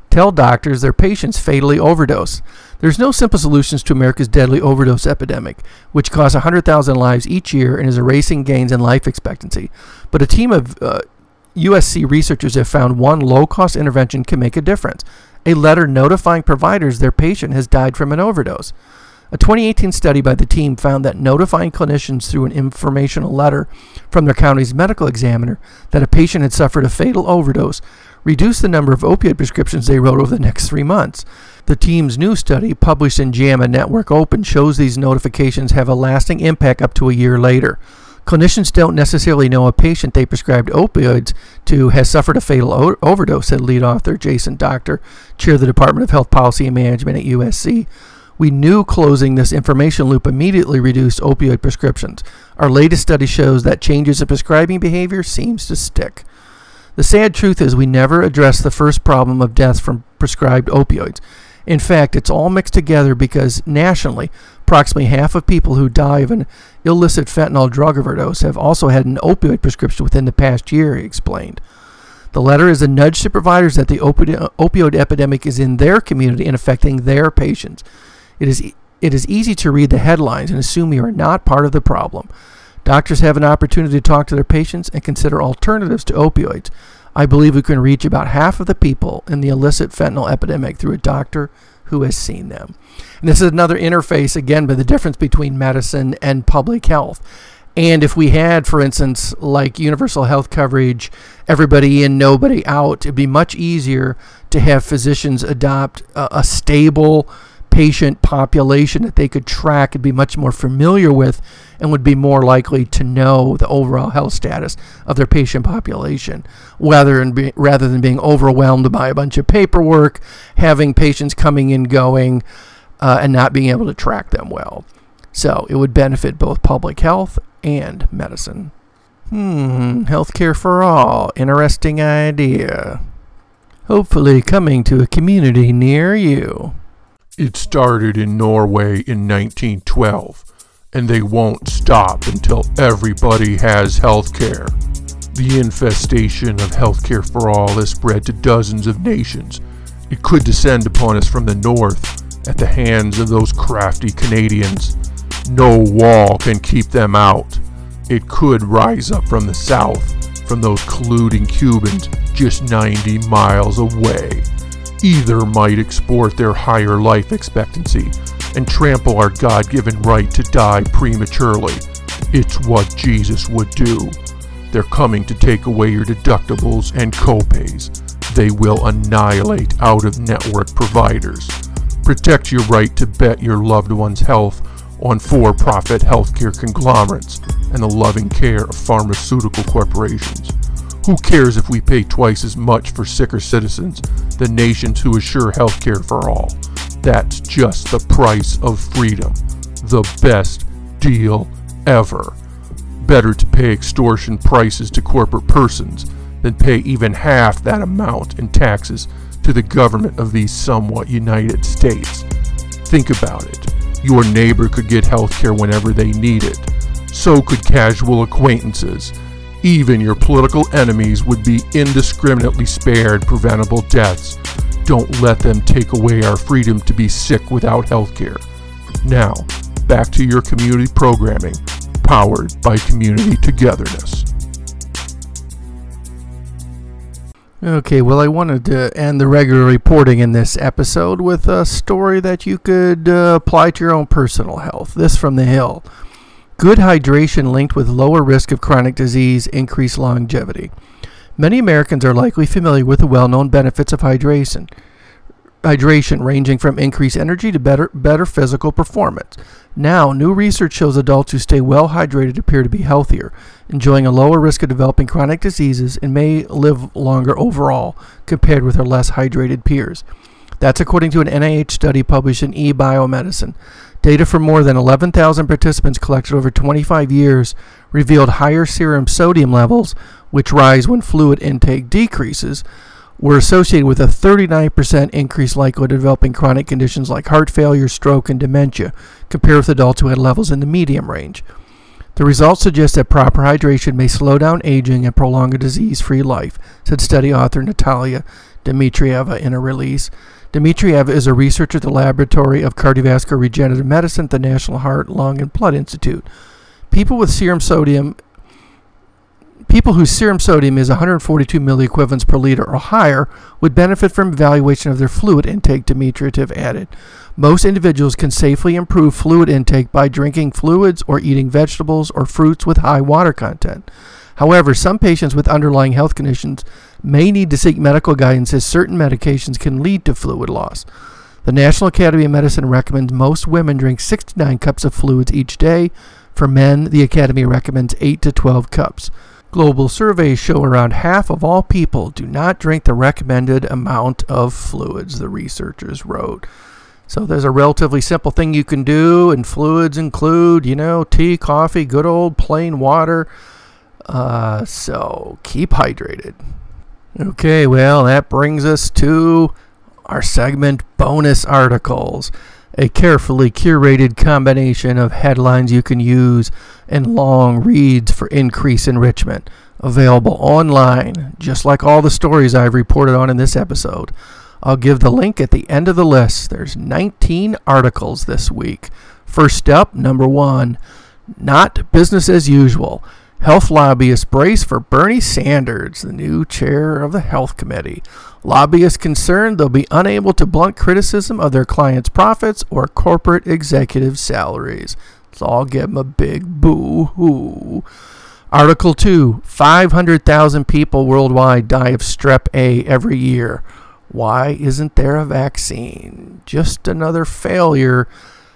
tell doctors their patients fatally overdose. There's no simple solutions to America's deadly overdose epidemic, which costs one hundred thousand lives each year and is erasing gains in life expectancy. But a team of uh, U S C researchers have found one low-cost intervention can make a difference: a letter notifying providers their patient has died from an overdose. A twenty eighteen study by the team found that notifying clinicians through an informational letter from their county's medical examiner that a patient had suffered a fatal overdose reduced the number of opioid prescriptions they wrote over the next three months. The team's new study, published in JAMA Network Open, shows these notifications have a lasting impact up to a year later. Clinicians don't necessarily know a patient they prescribed opioids to has suffered a fatal o- overdose, said lead author Jason Doctor, chair of the Department of Health Policy and Management at U S C. We knew closing this information loop immediately reduced opioid prescriptions. Our latest study shows that changes in prescribing behavior seems to stick. The sad truth is we never addressed the first problem of deaths from prescribed opioids. In fact, it's all mixed together because nationally, approximately half of people who die of an illicit fentanyl drug overdose have also had an opioid prescription within the past year, he explained. The letter is a nudge to providers that the opioid, opioid epidemic is in their community and affecting their patients. It is it is easy to read the headlines and assume you are not part of the problem. Doctors have an opportunity to talk to their patients and consider alternatives to opioids. I believe we can reach about half of the people in the illicit fentanyl epidemic through a doctor who has seen them. And this is another interface, again, by the difference between medicine and public health. And if we had, for instance, like universal health coverage, everybody in, nobody out, it'd be much easier to have physicians adopt a, a stable patient population that they could track and be much more familiar with and would be more likely to know the overall health status of their patient population, rather than, be, rather than being overwhelmed by a bunch of paperwork, having patients coming and going, uh, and not being able to track them well. So it would benefit both public health and medicine. Hmm, healthcare for all. Interesting idea. Hopefully coming to a community near you. It started in Norway in nineteen twelve, and they won't stop until everybody has health care. The infestation of healthcare for all has spread to dozens of nations. It could descend upon us from the north at the hands of those crafty Canadians. No wall can keep them out. It could rise up from the south, from those colluding Cubans just ninety miles away. Either might export their higher life expectancy and trample our God-given right to die prematurely. It's what Jesus would do. They're coming to take away your deductibles and copays. They will annihilate out-of-network providers. Protect your right to bet your loved one's health on for-profit healthcare conglomerates and the loving care of pharmaceutical corporations. Who cares if we pay twice as much for sicker citizens than nations who assure health care for all? That's just the price of freedom. The best deal ever. Better to pay extortion prices to corporate persons than pay even half that amount in taxes to the government of these somewhat United States. Think about it. Your neighbor could get health care whenever they need it. So could casual acquaintances. Even your political enemies would be indiscriminately spared preventable deaths. Don't let them take away our freedom to be sick without health care. Now, back to your community programming, powered by Community Togetherness. Okay, well, I wanted to end the regular reporting in this episode with a story that you could uh, apply to your own personal health. This from The Hill. Good hydration linked with lower risk of chronic disease, increased longevity. Many Americans are likely familiar with the well-known benefits of hydration, hydration ranging from increased energy to better, better physical performance. Now, new research shows adults who stay well hydrated appear to be healthier, enjoying a lower risk of developing chronic diseases, and may live longer overall compared with their less hydrated peers. That's according to an N I H study published in eBiomedicine. Data from more than eleven thousand participants collected over twenty-five years revealed higher serum sodium levels, which rise when fluid intake decreases, were associated with a thirty-nine percent increased likelihood of developing chronic conditions like heart failure, stroke, and dementia, compared with adults who had levels in the medium range. The results suggest that proper hydration may slow down aging and prolong a disease-free life, said study author Natalia Dmitrieva in a release. Dmitrieva is a researcher at the Laboratory of Cardiovascular Regenerative Medicine at the National Heart, Lung, and Blood Institute. People with serum sodium People whose serum sodium is one hundred forty-two milliequivalents per liter or higher would benefit from evaluation of their fluid intake, Dmitrieva added. Most individuals can safely improve fluid intake by drinking fluids or eating vegetables or fruits with high water content. However, some patients with underlying health conditions may need to seek medical guidance as certain medications can lead to fluid loss. The National Academy of Medicine recommends most women drink six to nine cups of fluids each day. For men, the Academy recommends eight to twelve cups. Global surveys show around half of all people do not drink the recommended amount of fluids, the researchers wrote. So there's a relatively simple thing you can do, and fluids include, you know, tea, coffee, good old plain water. Uh, so keep hydrated. Okay, well, that brings us to our segment bonus articles. A carefully curated combination of headlines you can use and long reads for increased enrichment. Available online, just like all the stories I've reported on in this episode. I'll give the link at the end of the list. There's nineteen articles this week. First up, number one, not business as usual. Health lobbyists brace for Bernie Sanders, the new chair of the Health Committee. Lobbyists concerned they'll be unable to blunt criticism of their clients' profits or corporate executive salaries. So I'll give them a big boo-hoo. Article two, five hundred thousand people worldwide die of strep A every year. Why isn't there a vaccine? Just another failure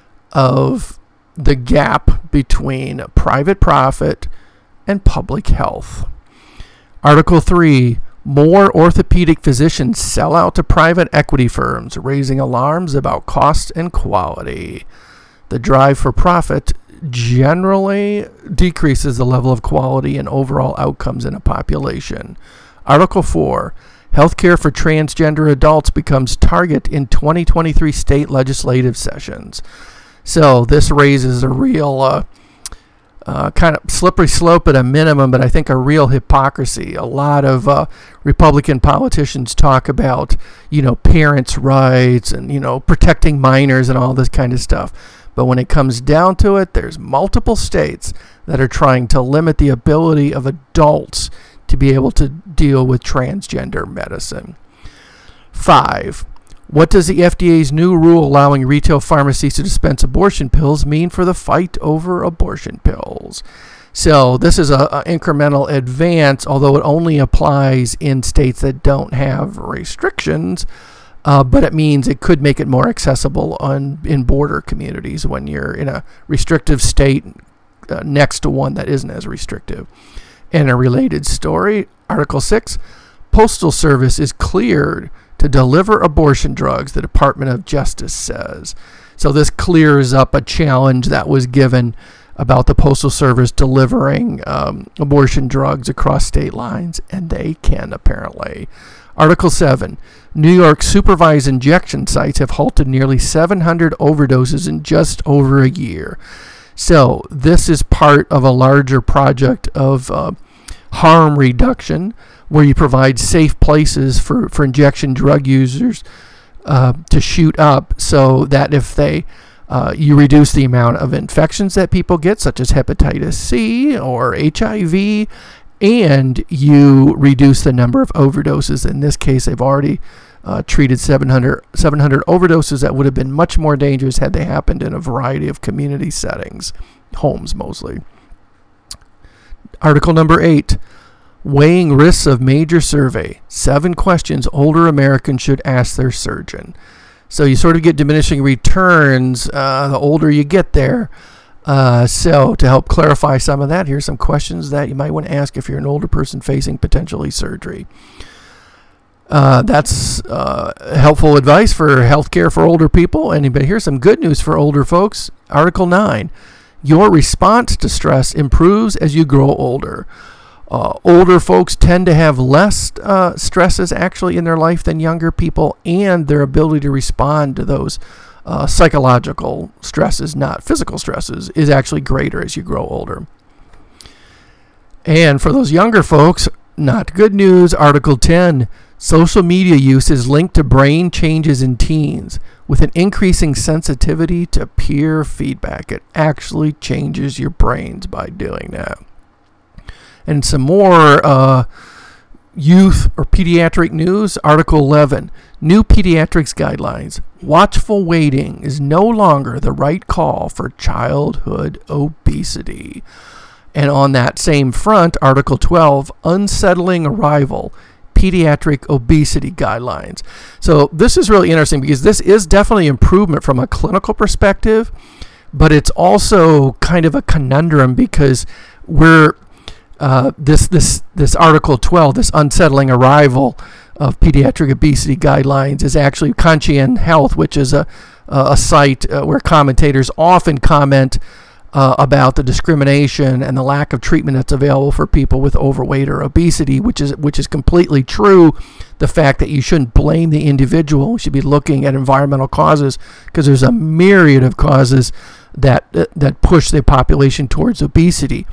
of the gap between private profit and public health. Article three, more orthopedic physicians sell out to private equity firms, raising alarms about cost and quality. The drive for profit generally decreases the level of quality and overall outcomes in a population. Article four, healthcare for transgender adults becomes target in twenty twenty-three state legislative sessions. So this raises a real uh, Uh, kind of slippery slope at a minimum, but I think a real hypocrisy. A lot of uh, Republican politicians talk about, you know, parents' rights and, you know, protecting minors and all this kind of stuff. But when it comes down to it, there's multiple states that are trying to limit the ability of adults to be able to deal with transgender medicine. Five, what does the F D A's new rule allowing retail pharmacies to dispense abortion pills mean for the fight over abortion pills? So this is an incremental advance, although it only applies in states that don't have restrictions, uh, but it means it could make it more accessible on in border communities when you're in a restrictive state uh, next to one that isn't as restrictive. And a related story, Article six, Postal Service is cleared to deliver abortion drugs, the Department of Justice says. So this clears up a challenge that was given about the Postal Service delivering um, abortion drugs across state lines, and they can apparently. Article seven, New York supervised injection sites have halted nearly seven hundred overdoses in just over a year. So this is part of a larger project of uh, harm reduction, where you provide safe places for, for injection drug users uh, to shoot up, so that if they uh, you reduce the amount of infections that people get, such as hepatitis C or H I V, and you reduce the number of overdoses. In this case, they've already uh, treated seven hundred, seven hundred overdoses that would have been much more dangerous had they happened in a variety of community settings, homes mostly. Article number eight, weighing risks of major survey. Seven questions older Americans should ask their surgeon. So you sort of get diminishing returns uh, the older you get there. Uh, so to help clarify some of that, here's some questions that you might want to ask if you're an older person facing potentially surgery. Uh, that's uh, helpful advice for healthcare for older people. And but here's some good news for older folks. Article nine, your response to stress improves as you grow older. Uh, older folks tend to have less uh, stresses actually in their life than younger people, and their ability to respond to those uh, psychological stresses, not physical stresses, is actually greater as you grow older. And for those younger folks, not good news. Article ten, social media use is linked to brain changes in teens with an increasing sensitivity to peer feedback. It actually changes your brains by doing that. And some more uh, youth or pediatric news. Article eleven, new pediatrics guidelines. Watchful waiting is no longer the right call for childhood obesity. And on that same front, Article twelve, unsettling arrival, pediatric obesity guidelines. So this is really interesting because this is definitely improvement from a clinical perspective, but it's also kind of a conundrum because we're uh, this this this Article twelve, this unsettling arrival of pediatric obesity guidelines, is actually Conscien Health, which is a a site uh, where commentators often comment Uh, about the discrimination and the lack of treatment that's available for people with overweight or obesity, which is which is completely true. The fact that you shouldn't blame the individual, you should be looking at environmental causes, because there's a myriad of causes that uh, that push the population towards obesity.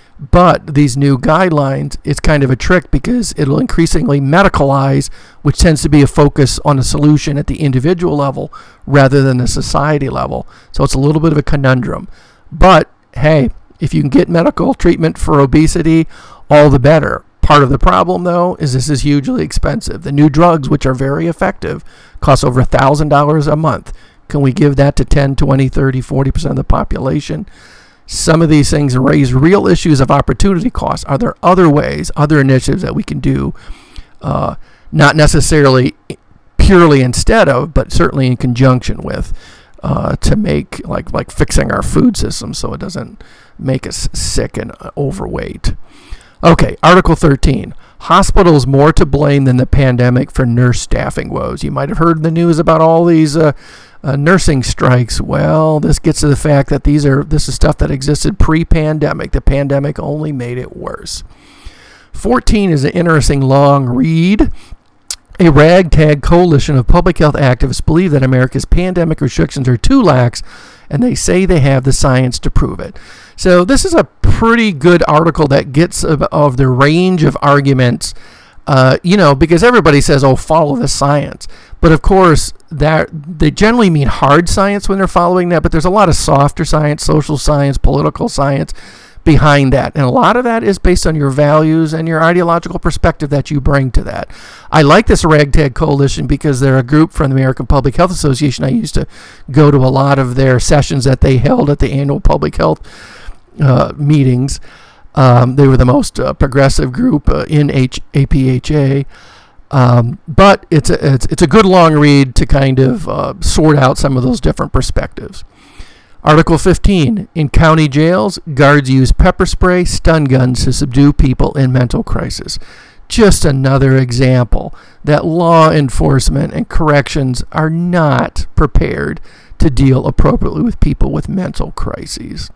But these new guidelines, it's kind of a trick because it'll increasingly medicalize, which tends to be a focus on a solution at the individual level rather than the society level. So it's a little bit of a conundrum. But, hey, if you can get medical treatment for obesity, all the better. Part of the problem, though, is this is hugely expensive. The new drugs, which are very effective, cost over one thousand dollars a month. Can we give that to ten, twenty, thirty, forty percent of the population? Some of these things raise real issues of opportunity costs. Are there other ways, other initiatives that we can do, uh, not necessarily purely instead of, but certainly in conjunction with, Uh, to make, like like fixing our food system so it doesn't make us sick and uh, overweight. Okay, Article thirteen. Hospitals more to blame than the pandemic for nurse staffing woes. You might have heard in the news about all these uh, uh, nursing strikes. Well, this gets to the fact that these are this is stuff that existed pre-pandemic. The pandemic only made it worse. fourteen is an interesting long read. A ragtag coalition of public health activists believe that America's pandemic restrictions are too lax, and they say they have the science to prove it. So this is a pretty good article that gets of, of the range of arguments, uh, you know, because everybody says, oh, follow the science. But of course, that they generally mean hard science when they're following that, but there's a lot of softer science, social science, political science behind that. And a lot of that is based on your values and your ideological perspective that you bring to that. I like this ragtag coalition because they're a group from the American Public Health Association. I used to go to a lot of their sessions that they held at the annual public health uh, meetings. Um, they were the most uh, progressive group uh, in H- A P H A. Um, but it's a, it's, it's a good long read to kind of uh, sort out some of those different perspectives. Article fifteen, in county jails, guards use pepper spray, stun guns to subdue people in mental crisis. Just another example that law enforcement and corrections are not prepared to deal appropriately with people with mental crises.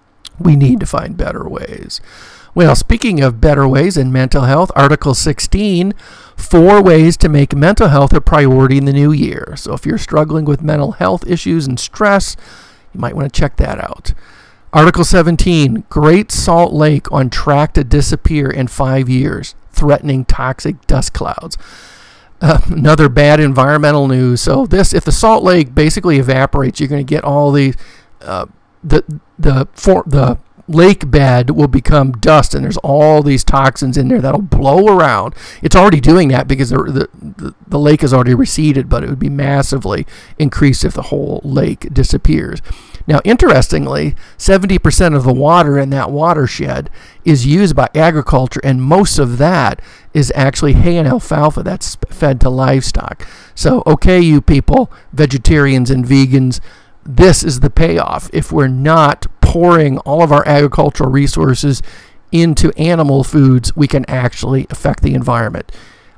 We need to find better ways. Well, speaking of better ways in mental health, Article sixteen, four ways to make mental health a priority in the new year. So if you're struggling with mental health issues and stress, you might want to check that out. Article seventeen, Great Salt Lake on track to disappear in five years, threatening toxic dust clouds. Uh, another bad environmental news. So this, if the Salt Lake basically evaporates, you're going to get all the, uh, the, the, for, the lake bed will become dust, and there's all these toxins in there that'll blow around. It's already doing that because the, the the lake has already receded, but it would be massively increased if the whole lake disappears. Now, interestingly, seventy percent of the water in that watershed is used by agriculture, and most of that is actually hay and alfalfa that's fed to livestock. So, okay, you people, vegetarians and vegans, this is the payoff. If we're not pouring all of our agricultural resources into animal foods, we can actually affect the environment.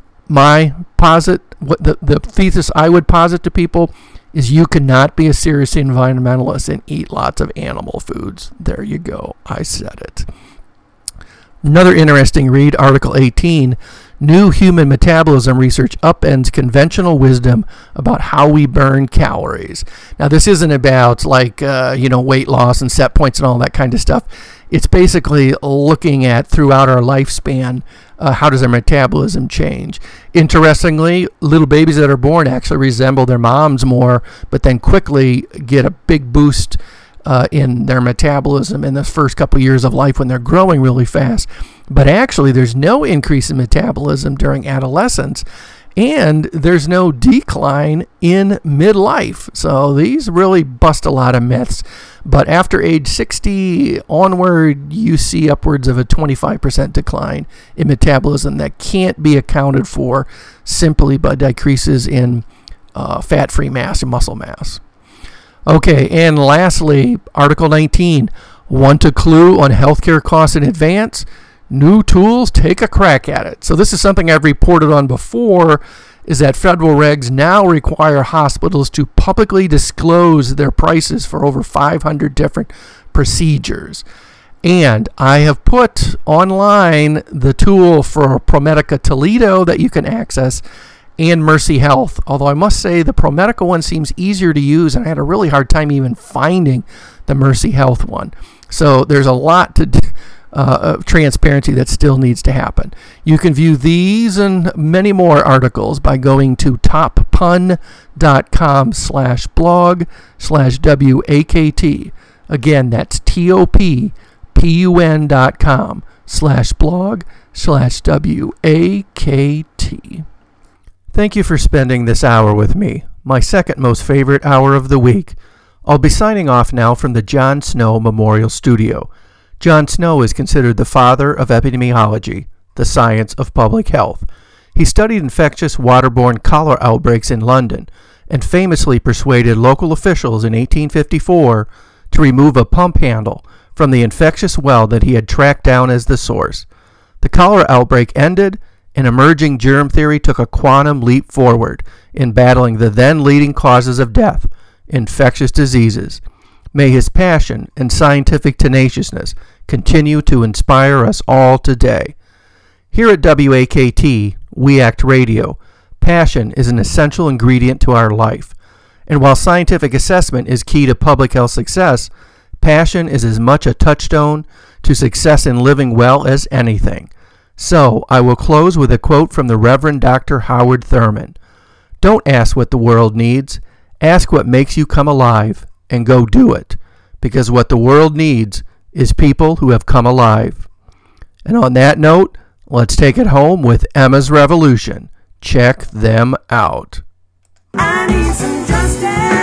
My posit, what the, the thesis I would posit to people is you cannot be a serious environmentalist and eat lots of animal foods. There you go. I said it. Another interesting read, Article eighteen, new human metabolism research upends conventional wisdom about how we burn calories. Now, this isn't about like, uh, you know, weight loss and set points and all that kind of stuff. it's basically looking at throughout our lifespan, uh, how does our metabolism change. Interestingly, little babies that are born actually resemble their moms more, but then quickly get a big boost uh, in their metabolism in the first couple years of life when they're growing really fast. But actually, there's no increase in metabolism during adolescence, and there's no decline in midlife. So these really bust a lot of myths. But after age sixty onward, you see upwards of a twenty-five percent decline in metabolism that can't be accounted for simply by decreases in uh, fat-free mass and muscle mass. Okay, and lastly, Article nineteen. Want a clue on healthcare costs in advance? New tools, take a crack at it. So this is something I've reported on before, is that federal regs now require hospitals to publicly disclose their prices for over five hundred different procedures. And I have put online the tool for ProMedica Toledo that you can access, and Mercy Health. Although I must say the ProMedica one seems easier to use, and I had a really hard time even finding the Mercy Health one. So there's a lot to do. Uh, transparency that still needs to happen. You can view these and many more articles by going to toppun.com slash blog slash W-A-K-T. Again, that's T-O-P-P-U-N dot com slash blog slash W-A-K-T. Thank you for spending this hour with me, my second most favorite hour of the week. I'll be signing off now from the John Snow Memorial Studio. John Snow is considered the father of epidemiology, the science of public health. He studied infectious waterborne cholera outbreaks in London and famously persuaded local officials in eighteen fifty-four to remove a pump handle from the infectious well that he had tracked down as the source. The cholera outbreak ended, and emerging germ theory took a quantum leap forward in battling the then leading causes of death, infectious diseases. May his passion and scientific tenaciousness continue to inspire us all today. Here at W A K T, We Act Radio, passion is an essential ingredient to our life. And while scientific assessment is key to public health success, passion is as much a touchstone to success in living well as anything. So, I will close with a quote from the Reverend Doctor Howard Thurman. Don't ask what the world needs. Ask what makes you come alive, and go do it. Because what the world needs is people who have come alive. And on that note, let's take it home with Emma's Revolution. Check them out. I need some justice.